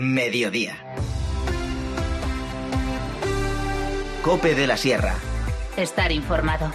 Mediodía. COPE de la Sierra. Estar informado.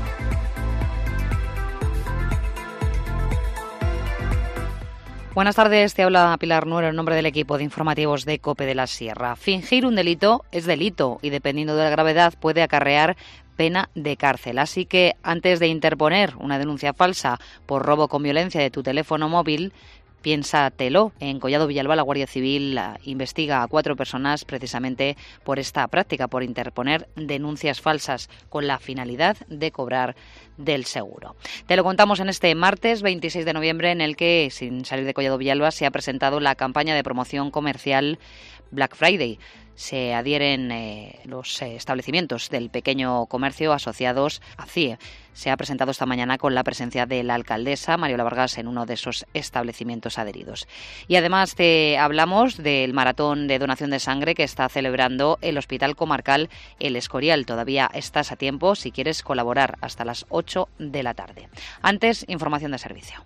Buenas tardes, te habla Pilar Nuero en nombre del equipo de informativos de COPE de la Sierra. Fingir un delito es delito y dependiendo de la gravedad puede acarrear pena de cárcel. Así que antes de interponer una denuncia falsa por robo con violencia de tu teléfono móvil, piénsatelo. En Collado Villalba la Guardia Civil investiga a 4 personas precisamente por esta práctica, por interponer denuncias falsas con la finalidad de cobrar del seguro. Te lo contamos en este martes 26 de noviembre en el que, sin salir de Collado Villalba, se ha presentado la campaña de promoción comercial Black Friday. Se adhieren los establecimientos del pequeño comercio asociados a CIE. Se ha presentado esta mañana con la presencia de la alcaldesa Mariola Vargas en uno de esos establecimientos adheridos. Y además te hablamos del maratón de donación de sangre que está celebrando el Hospital Comarcal El Escorial. Todavía estás a tiempo si quieres colaborar hasta las 8 de la tarde. Antes, información de servicio.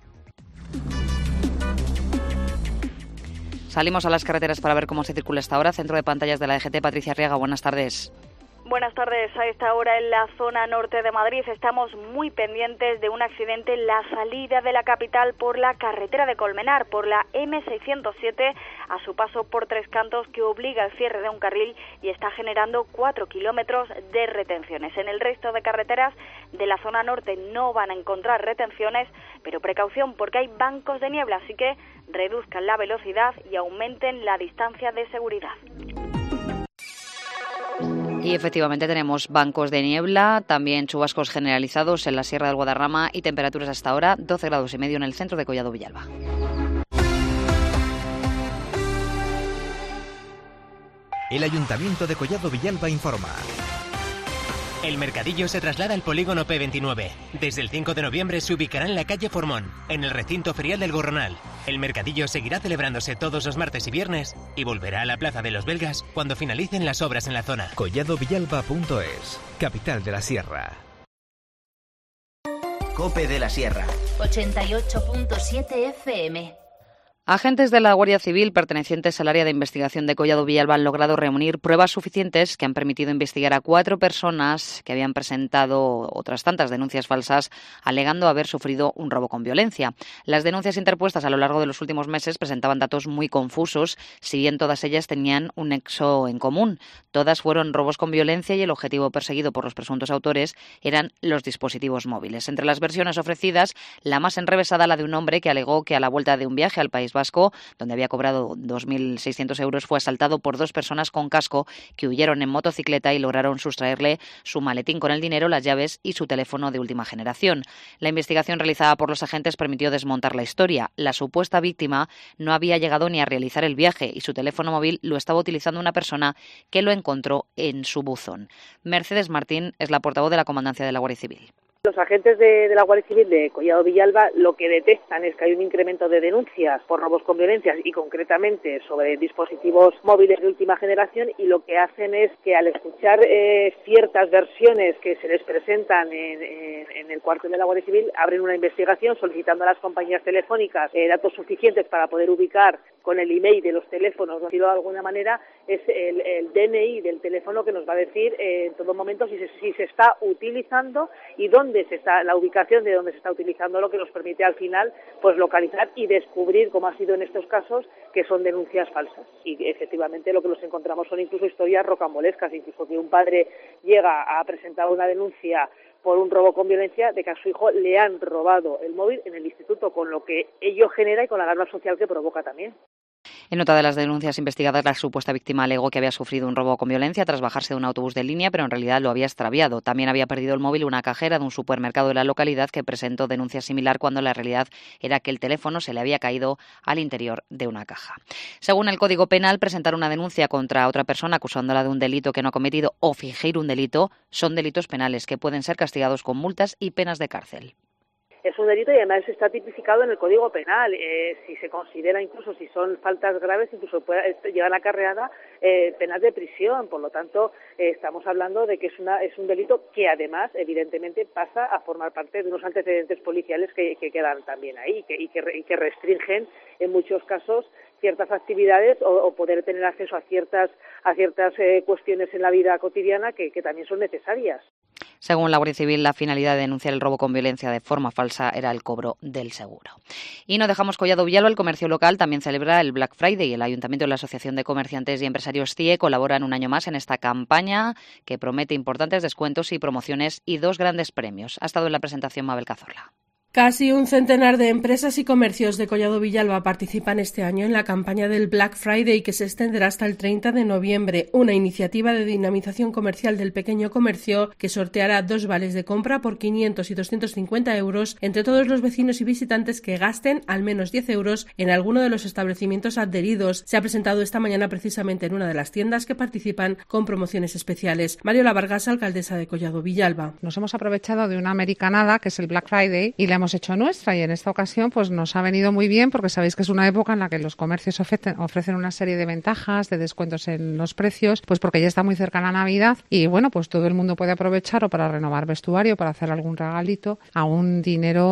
Salimos a las carreteras para ver cómo se circula esta hora. Centro de pantallas de la DGT, Patricia Arriaga, buenas tardes. Buenas tardes. A esta hora en la zona norte de Madrid estamos muy pendientes de un accidente en la salida de la capital por la carretera de Colmenar, por la M607, a su paso por Tres Cantos, que obliga al cierre de un carril y está generando 4 kilómetros de retenciones. En el resto de carreteras de la zona norte no van a encontrar retenciones, pero precaución porque hay bancos de niebla, así que reduzcan la velocidad y aumenten la distancia de seguridad. Y efectivamente tenemos bancos de niebla, también chubascos generalizados en la Sierra del Guadarrama y temperaturas hasta ahora 12,5 grados en el centro de Collado Villalba. El Ayuntamiento de Collado Villalba informa. El mercadillo se traslada al polígono P29. Desde el 5 de noviembre se ubicará en la calle Formón, en el recinto ferial del Gorronal. El mercadillo seguirá celebrándose todos los martes y viernes y volverá a la Plaza de los Belgas cuando finalicen las obras en la zona. Colladovillalba.es, capital de la Sierra. COPE de la Sierra. 88.7 FM. Agentes de la Guardia Civil pertenecientes al área de investigación de Collado Villalba han logrado reunir pruebas suficientes que han permitido investigar a 4 personas que habían presentado otras tantas denuncias falsas alegando haber sufrido un robo con violencia. Las denuncias interpuestas a lo largo de los últimos meses presentaban datos muy confusos, si bien todas ellas tenían un nexo en común. Todas fueron robos con violencia y el objetivo perseguido por los presuntos autores eran los dispositivos móviles. Entre las versiones ofrecidas, la más enrevesada, la de un hombre que alegó que a la vuelta de un viaje al País Vasco, donde había cobrado 2.600 euros, fue asaltado por 2 personas con casco que huyeron en motocicleta y lograron sustraerle su maletín con el dinero, las llaves y su teléfono de última generación. La investigación realizada por los agentes permitió desmontar la historia. La supuesta víctima no había llegado ni a realizar el viaje y su teléfono móvil lo estaba utilizando una persona que lo encontró en su buzón. Mercedes Martín es la portavoz de la Comandancia de la Guardia Civil. Los agentes de la Guardia Civil de Collado Villalba lo que detectan es que hay un incremento de denuncias por robos con violencias y concretamente sobre dispositivos móviles de última generación, y lo que hacen es que al escuchar ciertas versiones que se les presentan en el cuartel de la Guardia Civil, abren una investigación solicitando a las compañías telefónicas datos suficientes para poder ubicar con el email de los teléfonos, decirlo de alguna manera, es el DNI del teléfono que nos va a decir en todo momento si se está utilizando y dónde se está, la ubicación de donde se está utilizando, lo que nos permite al final pues localizar y descubrir, como ha sido en estos casos, que son denuncias falsas. Y efectivamente lo que nos encontramos son incluso historias rocambolescas, incluso que un padre llega a presentar una denuncia por un robo con violencia de que a su hijo le han robado el móvil en el instituto, con lo que ello genera y con la alarma social que provoca también. En nota de las denuncias investigadas, la supuesta víctima alegó que había sufrido un robo con violencia tras bajarse de un autobús de línea, pero en realidad lo había extraviado. También había perdido el móvil una cajera de un supermercado de la localidad que presentó denuncia similar cuando la realidad era que el teléfono se le había caído al interior de una caja. Según el Código Penal, presentar una denuncia contra otra persona acusándola de un delito que no ha cometido o fingir un delito son delitos penales que pueden ser castigados con multas y penas de cárcel. Es un delito y además está tipificado en el Código Penal. Si se considera, incluso si son faltas graves, incluso puede llegar acarreada penas de prisión. Por lo tanto, estamos hablando de que es un delito que además, evidentemente, pasa a formar parte de unos antecedentes policiales que quedan también ahí y que restringen en muchos casos ciertas actividades o poder tener acceso a ciertas cuestiones en la vida cotidiana que también son necesarias. Según la Guardia Civil, la finalidad de denunciar el robo con violencia de forma falsa era el cobro del seguro. Y no dejamos Collado Villalba, el comercio local también celebra el Black Friday. El Ayuntamiento y la Asociación de Comerciantes y Empresarios CIE colaboran un año más en esta campaña que promete importantes descuentos y promociones y 2 grandes premios. Ha estado en la presentación Mabel Cazorla. Casi un centenar de empresas y comercios de Collado Villalba participan este año en la campaña del Black Friday, que se extenderá hasta el 30 de noviembre, una iniciativa de dinamización comercial del pequeño comercio que sorteará 2 vales de compra por 500 y 250 euros entre todos los vecinos y visitantes que gasten al menos 10 euros en alguno de los establecimientos adheridos. Se ha presentado esta mañana precisamente en una de las tiendas que participan con promociones especiales. Mariola Vargas, alcaldesa de Collado Villalba. Nos hemos aprovechado de una americanada, que es el Black Friday, y la hemos hecho nuestra, y en esta ocasión pues nos ha venido muy bien porque sabéis que es una época en la que los comercios ofrecen una serie de ventajas, de descuentos en los precios, pues porque ya está muy cerca la Navidad y bueno, pues todo el mundo puede aprovechar o para renovar vestuario, para hacer algún regalito a un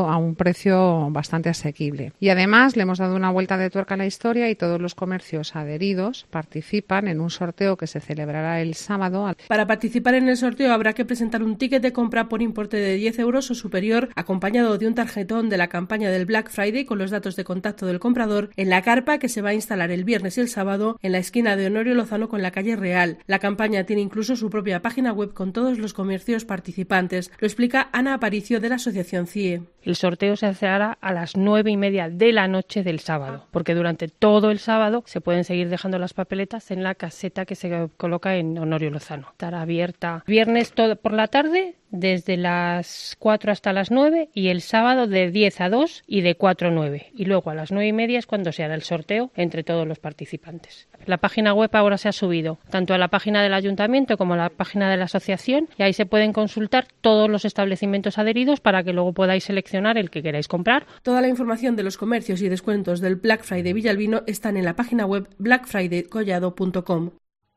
precio bastante asequible. Y además le hemos dado una vuelta de tuerca a la historia y todos los comercios adheridos participan en un sorteo que se celebrará el sábado. Para participar en el sorteo habrá que presentar un ticket de compra por importe de 10 euros o superior, acompañado de un tarjetón de la campaña del Black Friday con los datos de contacto del comprador en la carpa que se va a instalar el viernes y el sábado en la esquina de Honorio Lozano con la calle Real. La campaña tiene incluso su propia página web con todos los comercios participantes. Lo explica Ana Aparicio de la Asociación CIE. El sorteo se hará a las 9:30 de la noche del sábado, porque durante todo el sábado se pueden seguir dejando las papeletas en la caseta que se coloca en Honorio Lozano. Estará abierta viernes por la tarde, desde las 4 hasta las 9, y el sábado de 10 a 2 y de 4 a 9. Y luego a las 9:30 es cuando se hará el sorteo entre todos los participantes. La página web ahora se ha subido tanto a la página del Ayuntamiento como a la página de la Asociación, y ahí se pueden consultar todos los establecimientos adheridos para que luego podáis seleccionar el que queráis comprar. Toda la información de los comercios y descuentos del Black Friday Villalbino están en la página web blackfridaycollado.com.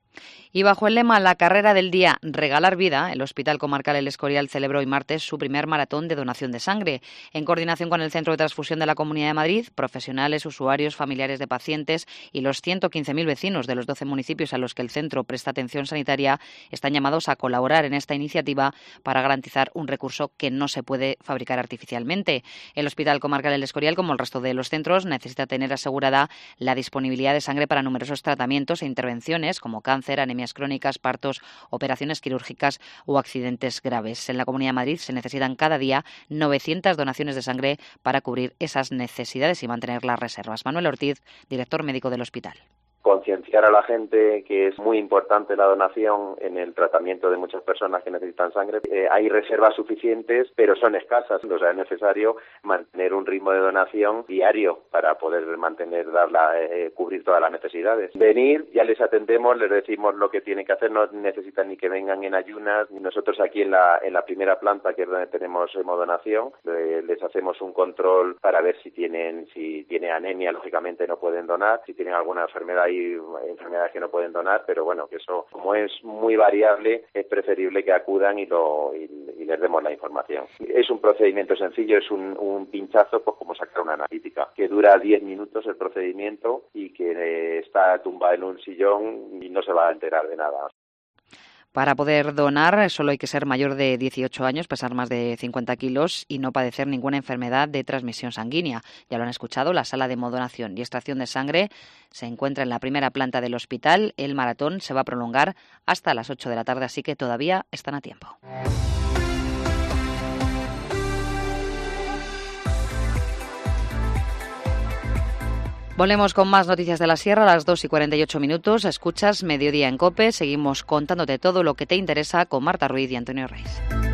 Y bajo el lema La carrera del día, regalar vida, el Hospital Comarcal El Escorial celebró hoy martes su primer maratón de donación de sangre. En coordinación con el Centro de Transfusión de la Comunidad de Madrid, profesionales, usuarios, familiares de pacientes y los 115.000 vecinos de los 12 municipios a los que el centro presta atención sanitaria están llamados a colaborar en esta iniciativa para garantizar un recurso que no se puede fabricar artificialmente. El Hospital Comarcal El Escorial, como el resto de los centros, necesita tener asegurada la disponibilidad de sangre para numerosos tratamientos e intervenciones como cáncer, anemias crónicas, partos, operaciones quirúrgicas o accidentes graves. En la Comunidad de Madrid se necesitan cada día 900 donaciones de sangre para cubrir esas necesidades y mantener las reservas. Manuel Ortiz, director médico del hospital. Concienciar a la gente que es muy importante la donación en el tratamiento de muchas personas que necesitan sangre. Hay reservas suficientes, pero son escasas. O sea, es necesario mantener un ritmo de donación diario para poder cubrir todas las necesidades. Venir, ya les atendemos, les decimos lo que tienen que hacer, no necesitan ni que vengan en ayunas. Nosotros aquí en la primera planta, que es donde tenemos hemodonación, les hacemos un control para ver si tienen anemia, lógicamente no pueden donar, si tienen alguna enfermedad. Hay enfermedades que no pueden donar, pero bueno, que eso, como es muy variable, es preferible que acudan y les demos la información. Es un procedimiento sencillo, es un pinchazo, pues como sacar una analítica, que dura 10 minutos el procedimiento y que está tumbado en un sillón y no se va a enterar de nada. Para poder donar solo hay que ser mayor de 18 años, pesar más de 50 kilos y no padecer ninguna enfermedad de transmisión sanguínea. Ya lo han escuchado, la sala de hemodonación y extracción de sangre se encuentra en la primera planta del hospital. El maratón se va a prolongar hasta las 8 de la tarde, así que todavía están a tiempo. Volvemos con más noticias de la Sierra a las 2:48. Escuchas Mediodía en COPE. Seguimos contándote todo lo que te interesa con Marta Ruiz y Antonio Reis.